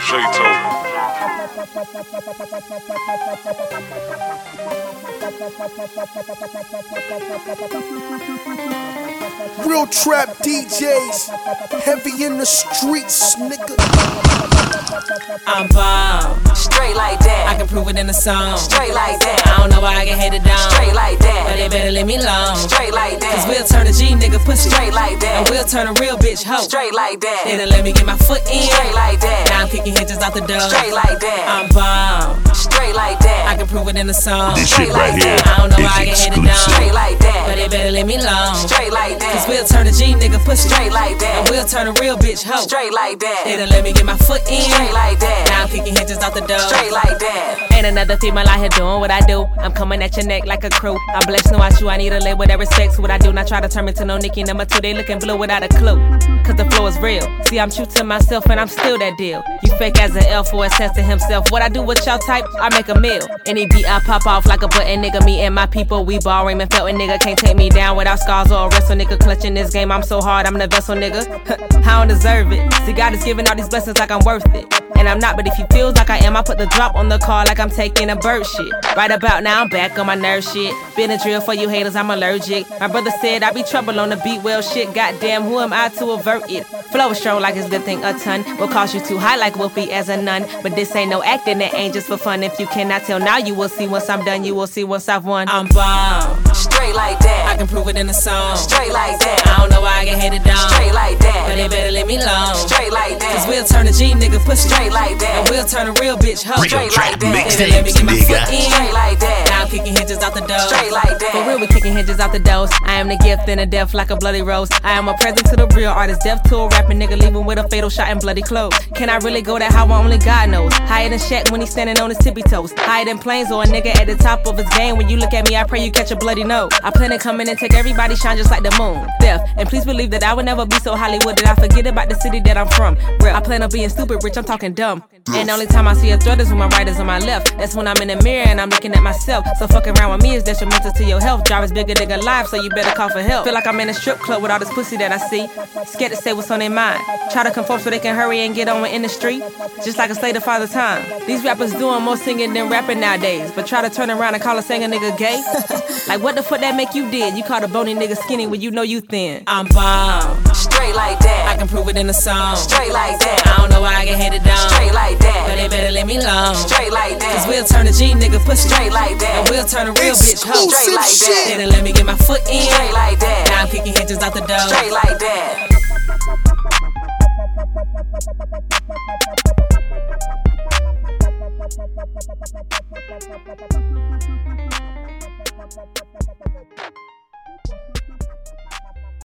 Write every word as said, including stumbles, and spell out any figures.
Real trap D Js, heavy in the streets, nigga. I'm bomb, straight like that. I can prove it in the song, straight like that. I don't know why I get hated down, straight like that. but they better leave me alone, straight like that. Cause we'll turn a G nigga pussy, straight like that. and we'll turn a real bitch hoe, straight like that. They done let me get my foot in, straight like that. Now I'm kicking hinges out the door, straight like that. I'm bomb, straight like that. I can prove it in the song, This shit right here I don't know why I is get hated down, straight like that. but they better leave me alone, straight like that. Cause we'll turn a G nigga pussy, straight like that. and we'll turn a real bitch hoe, straight like that. They done let me get my foot in, straight like that. Now I'm kicking hinges out the door, straight like that. Ain't another female out here doing what I do. I'm coming at your neck like a crew. I'm blessed, no watch you. I need a label that respects what I do. Not try to turn me to no Nicki number two. They looking blue without a clue. Cause the flow is real. See, I'm true to myself and I'm still that deal. You fake as an elf or a sense to himself. What I do with y'all type, I make a meal. Any beat I pop off like a button, nigga. Me and my people, we ball Raymond Felton, nigga. Can't take me down without scars or a wrestle, nigga. Clutching this game, I'm so hard, I'm the vessel, nigga. I don't deserve it. See, God is giving all these blessings like I'm worth it. And I'm not, but if he feels like I am, I put the drop on the car like I'm taking a bird shit. Right about now, I'm back on my nerve shit. Been a drill for you haters, I'm allergic. My brother said I be trouble on the beat, well shit. Goddamn, who am I to avert it? Flow is strong like it's lifting a ton. Will cost you too high like Wolfie as a nun. But this ain't no acting, it ain't just for fun. If you cannot tell now, you will see once I'm done. You will see once I've won. I'm bomb, straight like that. I can prove it in the song, straight like that. I don't know why I get hated down, straight like that. but they better leave me alone, straight like that. Cause we'll turn a G nigga pussy, straight like that. and we'll turn a real bitch hoe, Real straight trap like that. mixtapes, They done let me get my nigga. foot in, straight like that. now I'm kicking hinges out the door, straight like that. For real, we kicking hinges out the doors. I am the gift and the death like a bloody rose. I am a present to the real artist, death to a rapping nigga, leaving with a fatal shot and bloody clothes. Can I really go that how only God knows? Higher than Shaq when he's standing on his tippy toes. Higher than planes or a nigga at the top of his game. When you look at me, I pray you catch a bloody nose. I plan to come in and take everybody shine just like the moon. Death, and please believe that I will never be so Hollywood that I forget about the city that I'm from. Real, I plan on being stupid rich, I'm talking dumb. And the only time I see a threat is when my right is on my left. That's when I'm in the mirror and I'm looking at myself. So fucking around with me is detrimental to your health. Drive is bigger than alive, so you better call for help. Feel like I'm in a strip club with all this pussy that I see. Scared to say what's on their mind. Try to conform so they can hurry and get on in the street. Just like a slave to father time. These rappers doing more singing than rapping nowadays. But try to turn around and call a singer nigga gay. Like what the fuck that make you did? You call a bony nigga skinny when you know you thin. I'm bomb, straight like that. I can prove it in the song, straight like that. I don't know why I get hated down, straight like that. but they better leave me alone, straight like that. Cause we'll turn a G nigga pussy, straight like that. and we'll turn a real bitch hoe, straight like that. They done let me get my foot in, straight like that. now I'm kicking hinges out the door, straight like that. Thank you.